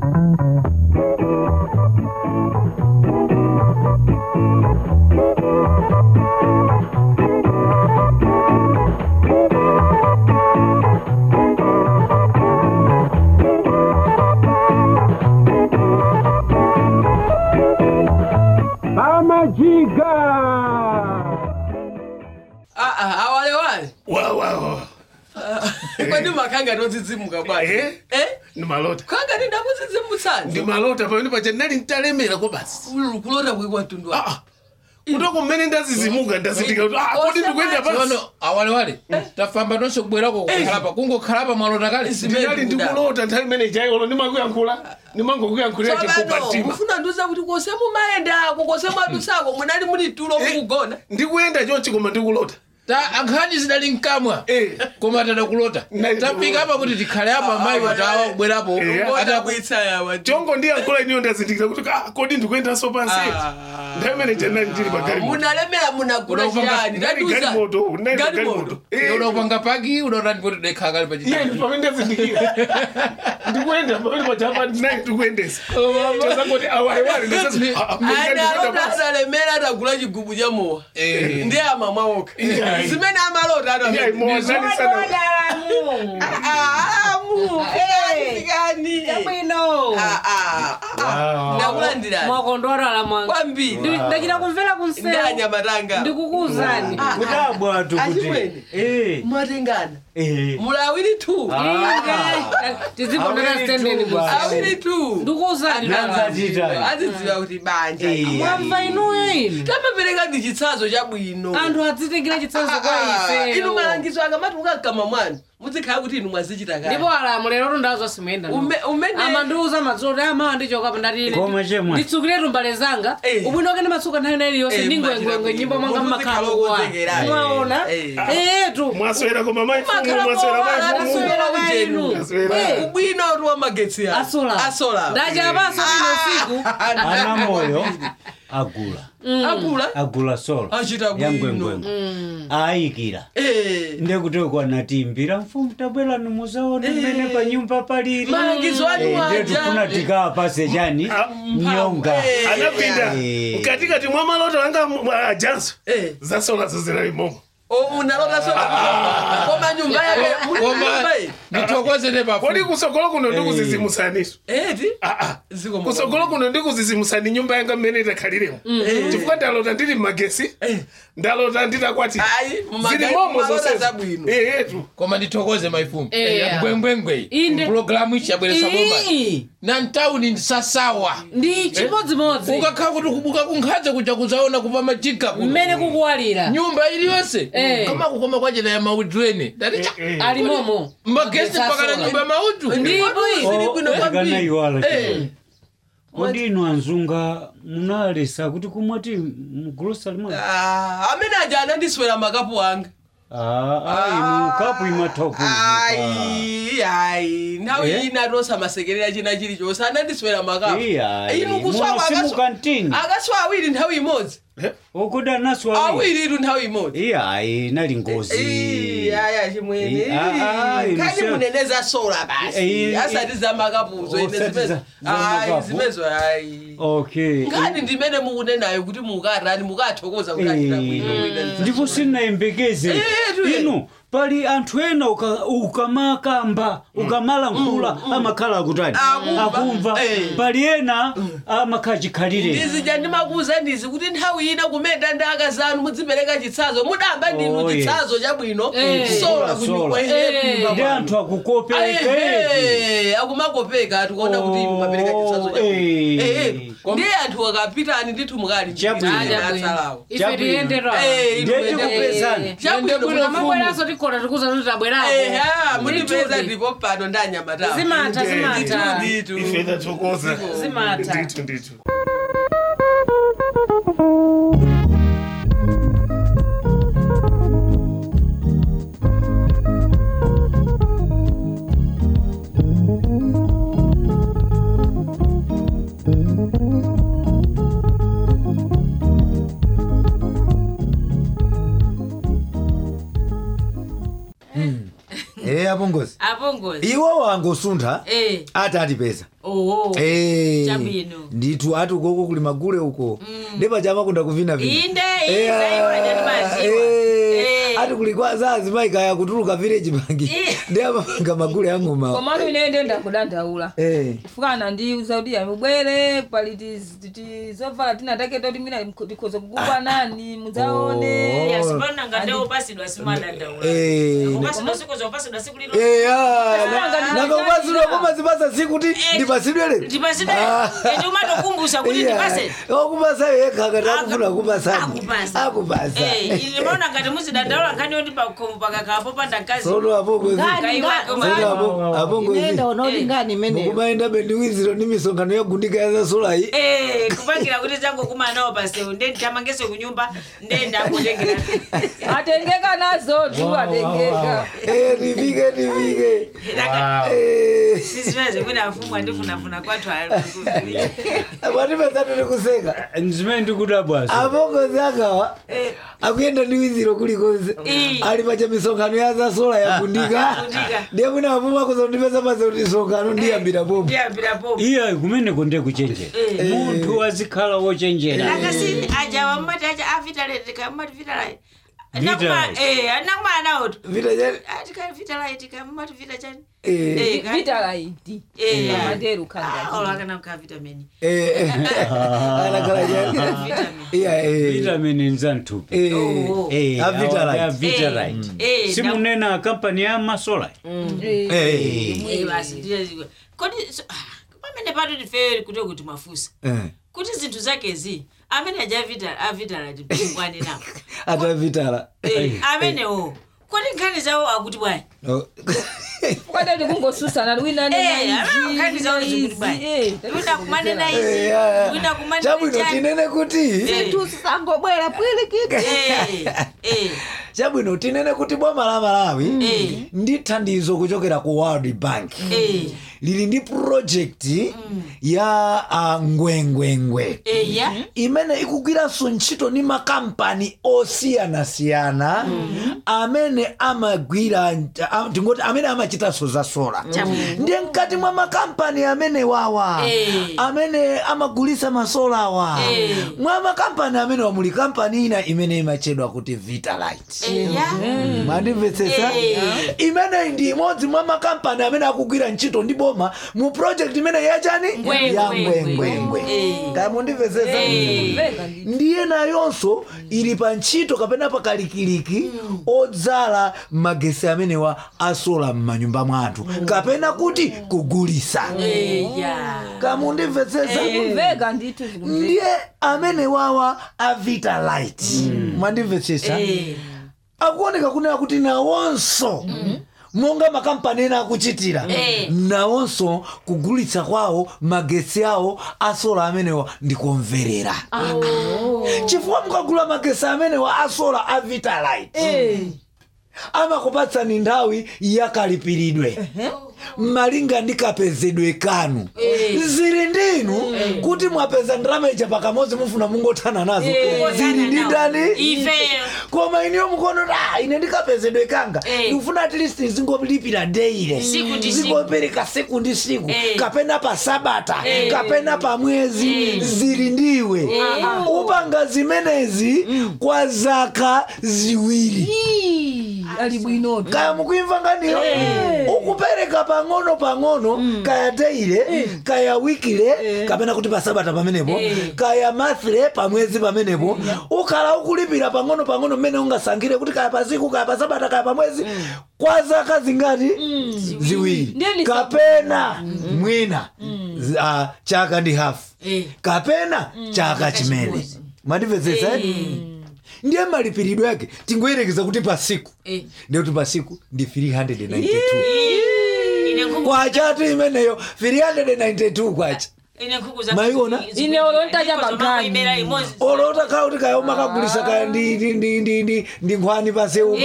Giga! Awale. Wow. Kwani makanga nozizimuka bwana. Ni malota. Kanga ni ndamuzizimusana. Ndi malota pamene paja ndali ntalemera ko basi. Kulota kwe kwatundu. Kutoko mmene ndazizimuka ndazitika kuti kodi ndikuenda basi. Awale. Tafamba tonse kubwerako kukhalapa kungokhalapa malota kale. Ndali ndikulota nthawi imene ijayo ndimakuyankhula. Ndimangokuyankhulira chikupatima. Mufuna nduza kuti kosemu maenda kukosemu adusako munali muli tulo kugona. Ndikuyenda chonchi koma ndikulota. Ankhani zinali mkamwa koma tadakulota tapika apa kuti tikhale apa mayi watawa kubwerapo atakuitsa yawa chongo ndi yankhula iniyo ndazindikira kuti kodi ndikuyendanso pansi nthawi imene janali ndili pagalimoto munalemera munagula chiyani galimoto udakupanga paki udauta ndipo tidekhala kale pachitatu pamene ndazindikira ndikuyenda pamene pachapa ndinayi ndikuyendesa chazangoti awaiwali ndasalemera atagula chigubu cha mowa ndi amamwawoka zimene amalota ndakulandirani mwakondwara mwanga kwambiri ndachita kumvera kunseu ndanyamatanga ndikukuuzani kudabwa tu kuti mwatengana mulawiri tu tizibonera stendeni awiri tu ndikukuuzani azidziwa kuti banja mwamva inuyo inu tamapereka ndi chitsanzo chabwino anthu adzitikira chitsanzo kwa ife inu malangizo akamati ukakama mwanu muzikhala kuti inu mwazichita kale ndipo alamulo ndazo simuyenda amandiuza madzulo amawa ndichokapo ndati nditsukiretu mbale zanga ubwinoke ndi matsuka nthawi nayi yonse ndingwengwengwe nyimbo mwanga mmakhala kwa mwaona etu mwaswera koma maifumu mwaswera kainu ubwino wa magetsi asola ndachapaso bwino usiku ana moyo agula sola yangwengwengo ayikira ndekuti kwanatimbira mfumu tabwera numuzaone mmene pa nyumba paliri malangizo anu ndetu kuna tikaa pase chani nyonga anapinda katikati mwa maloto anga ajanso za sola zozera imomo munalota sola koma nyumba yake ndithokoze nebafu kodi kusogolo kuno ndikuzizimusaniso ziko kusogolo kuno ndikuzizimusani nyumba yanga mmene itakhaliremo chifukwa ndalota ndili mmagesi ndalota nditakwati zili momo zonsezabwino koma ndithokoze maifumu mbwembwengwe programu ichabweresa bomba na ntawuni ndisasawa ndi chimodzimodzi ukakhala kuti kubuka kunkhaze kuja kuzaona kupa majiga mmene kukuwalira nyumba iliyonse kama kukoma kwa jina ya maudrene alimomo magesi pakana nyumba ya maudu kodi inu anzunga munalesa kuti kumwati mgrosari mwa amene aja anandiswera makapu anga inu kapu imathopu nthawi ina tosa masekerera china chilichonse anandiswera makapu inu kuswawa akaswa awiri nthawi imodzi ukuda naswa awiri tu nthawi imodzi nali ngozi chimwene kani muneneza sola basi asati za makapuzo zimezo ngani ndimene mukunenayo kuti mukatani mukathokoza kukachita bwino ndipo sinayembekeze inu pali anthu ena ukamakamba ukamala nkhula amakhala akutani akumva pali ena amakhala chikhalire ndizija ndimakuuza ndizi kuti nthawi ina kumenda ndi akazanu mudzipereka chitsanzo mudamba ndinu chitsanzo chabwino sola ndi anthu akukopeka akumakopeka atikuona kuti mumapereka chitsanzo chabwino ndi anthu akapitani ndithu mukali chabwino ife tiyendera chabwino mabweraso tikona tikuza tutabwerapo mundipeza ndipo pano ndanyamatawa zimata ife tathokoza zimata ndithu apongozi iwo wangu suntha atipeza Chabino. Nditu atu koko kuli magule huko. Ndipo chama kunda kuvina vile. Inde ati kulikuwa saa zima ikaya kutuluka village bangi ndio manga magule yangu kwa maana inaende ndakudandaula fukana ndi Saudia mubwere paliti zovala tinatake toti mina ndikozo kugubwa nani muzaone yasibona ngandeo pasidwa simadandaula pasidwa sikozo pasidwa sikulilo nanga pasidwa koma zipasa sikuti ndipasidwele ndio umatokumbusha kuti ndipase okupasa yeka akufuna kupasa akupasa ilimona ngati muzidandaula ngani ndi pakakapo pandakazi solo apo nenda onodi ngani meneo kumaenda bendiwiziro ni misongano yagundika yaza solai kupangira kuti zangu kumanawo paseo ndendi tamangese kunyumba ndenda kutengera atengeka nazo tu atengeka nivike sisiweze kuna afumwa ndifuna kwathu wati pezatu nikuseka nzime ndikuda bwasa abongo zakawa akuyenda niwiziro kulikoze ali pacha misongano yaza sola yagundika ndiye kuna afumwa kuzondipeza pasa kuti misongano ndiyambira popo iya kumene konde kuchenjera munthu azikhala wochenjera akasi ajawa mmati aja avitalete kamati vitalai nakuma anaoto vita jani vitalite kamati vita jani vitalaiti madero kanga olakana ka vitamini anakala jani vitamini nzantupi vitalite simunena kampani ya masola basi kodi pamene pato tifere kuti mafusa kuti zinthu zake zi amene avitala tipungwane nawo atavitala amenewo kodi nkhani zawo akuti bwana kwada ndikungosusana wina nkhani zawo zikuti bwana wina kumane na izi wina kumane chabwino tinene kuti zinthu sangobwera pwilikiti chabwino tinene kuti boma la Malawi ndi thandizo kuchokera ku World Bank lili ndi project ya ngwengwengwe imene ikugwiranso ntchito ni makampani osiyana amene amagwira tingoti amene amachitanso za sola ndiye mkati mwa makampani amene wawa amene amagulisa masola wa mwa makampani amene wamuli kampani ina imene imachedwa kuti Vitalite mandimvetsesa imene ndi imodzi mwa makampani amene akugwira ntchito ndi boma mu project imene yachani ya ngwengwengwe kamundimvetsesa ndiye nayonso ili pa ntchito kapena pakalikiliki odzala magesi amene wa asola m'manyumba mwathu kapena kuti kugulisa kamundimvetsesa ndiye amene wawa a Vitalite mandimvetsesa akuoneka kunena kuti nawonso monga makampani ena akuchitira nawonso kugulitsa kwawo magesi awo asola amenewa ndikumverera chifukwa mukagula magesi amenewa asola a Vitalite amakupatsani nthawi yakalipiridwe malinga ndi kapezedwe kanu zili ndinu kuti mwapeza ndalama ija pakamodzi mufuna mungothana nazo zili ndi ndani koma iniyo mukono ine ndikapezedwe kanga ndikufuna at least zingolipira daily zingopereka siku ndi siku kapena pa sabata kapena pa mwezi zili ndiwe upanga zimenezi kwa zaka ziwiri ali bwino kaya mukuimva nganiyo ukupereka pang'ono kaya daily kaya wikile kapena kuti pasabata pamenepo kaya monthly pamwezi pamenepo ukhala ukulipira pang'ono mmene ungasangire kuti kaya pasiku kaya pasabata kaya pamwezi kwa zaka zingati ziwiri kapena mwina chaka ndi half kapena chaka chimene mandimvetsesa ndiye malipiridwe yake tingoyerekeza kuti pasiku ndiye kuti pasiku ndi 392 kwa chatu imeneyo 392 kwacha maiona ine olonta cha bagani olota khala kuti kaya umakagulisa kaya ndi nkhwani paseupa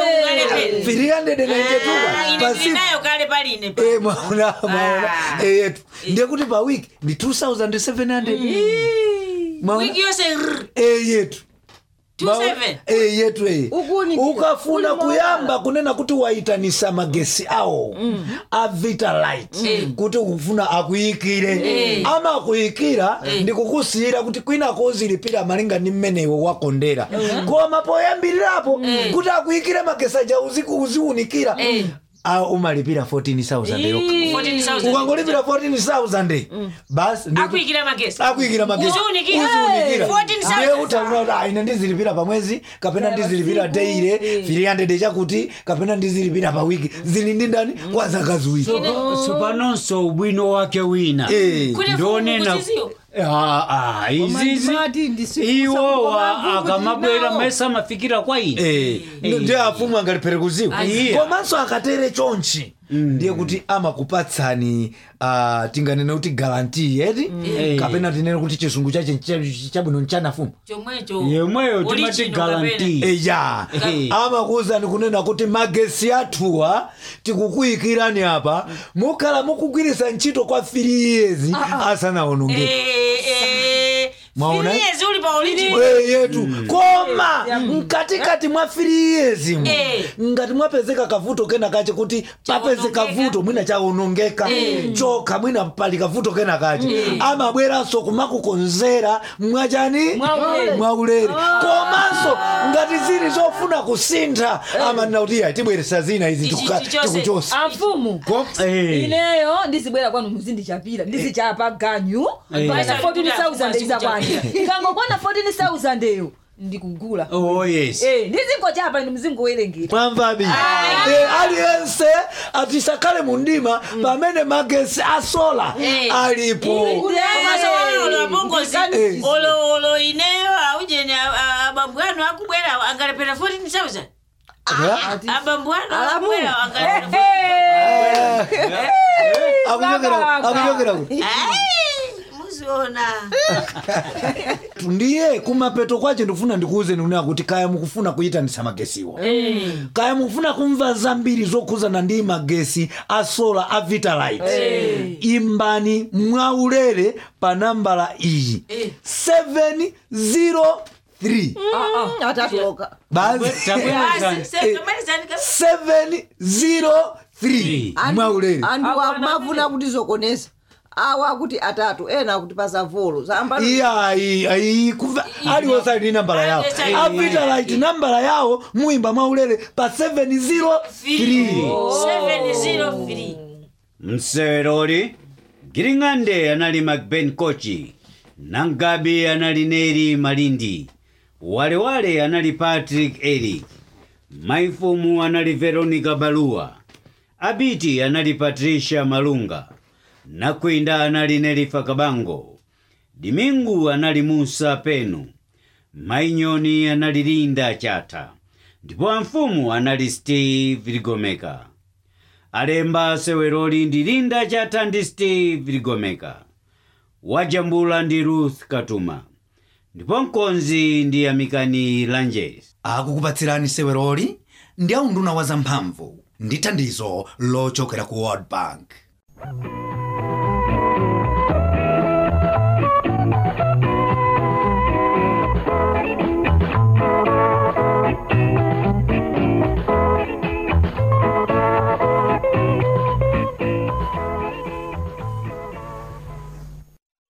392 pasiku maona yetu ndiye kuti pa wiki ndi 2700 wiki yose yetu yetu ukafuna kuyamba kunena kuti waitanisa magesi awo a Vitalite kuti ukufuna akuyikire ama akuyikira ndikukusiyira kuti kwina kozilipira malinga ni mmene iwe wakondera koma poyambirirapo kuti akuyikire magesi aja uziunikira umalipira 14,000 yokha ukangolipira 14,000 basi akuyikira magesi uziunikira ndiye utaona ine ndizilipira pamwezi kapena ndizilipira daily 300 chakuti kapena ndizilipira pa wiki zili ndi ndani kwa zaka ziwiri supanonso ubwino wake wina ndonena izizi iwo akamabwera mesa mafikira kwa ine ndiye afumu angalipere kuziwa komanso akatere chonchi ndiye kuti amakupatsani tinganene kuti guarantee eti kapena tinene kuti chizungu chache chabwino nchana fumu yemweyo timati guarantee amakuwuzani kunena kuti magesi athuwa tikukuyikirani apa mukhala mukugwirisa ntchito kwa 3 years asanaonongeke maona yetu koma mkatikati mwa 3 years ngati mwapezeka kavuto kena kache kuti papezeka vuto mwina chaonongeka choka mwina pali kavuto kena kache amabweranso kumakukonzera mwachani mwaulere komanso ngati zili zofuna kusintha amanena kuti tibweresa zina izi tikuchosa amfumu ineyo ndizibwera kwanu muzindichapira ndizichapa ganyu 14,000 izakwani ikangokwana 14,000 eyo ndikugula ndizingochapa ine muzingowerengera mwamvabi aliyense atisakale mundima pamene magesi asola alipo olo ineyo aujeni abambu anu akubwera angalepera 14,000 abambu anu akubwera angalepera ndiye kumapeto kwache ndikufuna ndikuuze nunea kuti kaya mukufuna kuyitanisa magesiwa kaya mukufuna kumva zambiri zokhuzana ndi magesi asola a Vitalite imbani mwaulere pa nambala iyi 703 703 mwaulere mafuna kuti zokonesa awa kuti atatu ena kuti pasavolo aliwonse ali nambala yawo a Vitalite nambala yawo muimba mwaulere pa 703 mseweroli Giring'ande anali Macben Kochi Nangabi anali Neri Malindi Walewale anali Patrick Eric Maifumu anali Veronica Balua Abiti anali Patricia Malunga Nakwinda anali Nelifa Kabango Dimingu anali Musa Penu Mainyoni anali Linda Chata ndipo amfumu anali Steve Ligomeka alemba seweroli ndi Linda Chata ndi Steve Ligomeka wajambula ndi Ruth Katuma ndipo mkonzi ndi Amikani Langes akukupatsirani seweroli ndi aunduna wa zamphamvu ndi thandizo lochokera ku World Bank.